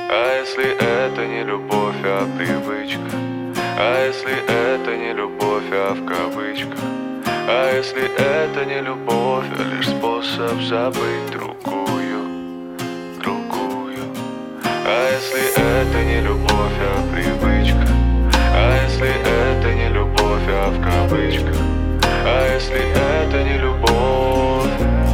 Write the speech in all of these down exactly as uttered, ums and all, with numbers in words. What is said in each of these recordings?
А если это не любовь, а привычка? А если это не любовь, а в кавычках? А если это не любовь, а лишь способ забыть другую, другую? А если это не любовь, а привычка? А если это не любовь, а в кавычках? А если это не любовь,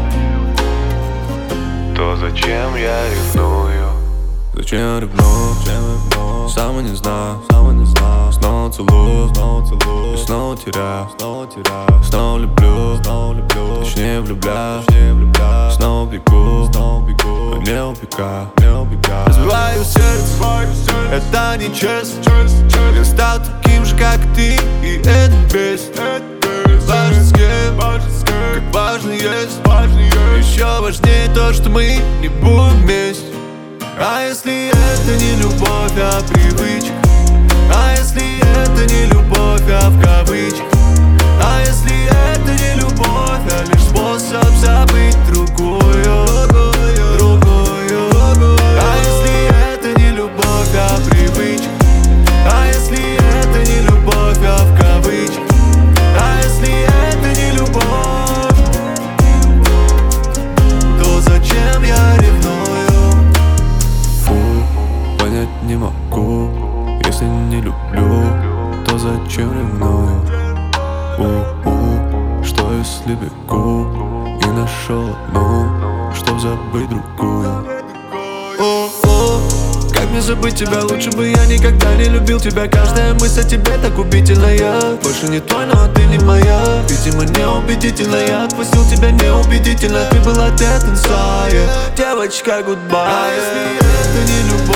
то зачем я ревную? Зачем я ревную? Сам не знаю, сам не знаю. Снова целую, снова целую. И снова теряю, снова теряю. Снова люблю, снова люблю. Точнее влюбляю, точнее влюбляю. Снова бегу, снова бегу. Не убегаю, не убегаю. Разбиваю сердце, это нечестно. Я стал таким же, как ты, и это бесит. Важно с кем, как важно есть. Еще важнее то, что мы не будем вместе. А если это не любовь, а привычка? А если это не любовь, а в кавычках? А если это не любовь, а лишь способ забыть другую, другую? А если это не любовь, а привычка? А если это не любовь, а в кавычках? А если это не любовь, то зачем я ревную? Понять не могу, если не люблю, то зачем ревную? У-у, что если бегу и нашел одну, чтоб забыть другую? О-о, как мне забыть тебя? Лучше бы я никогда не любил тебя. Каждая мысль о тебе так убедительная. Больше не твой, но ты не моя. Видимо, неубедительно. Я отпустил тебя неубедительно. Ты была dead inside. Девочка, goodbye. А если это не любовь?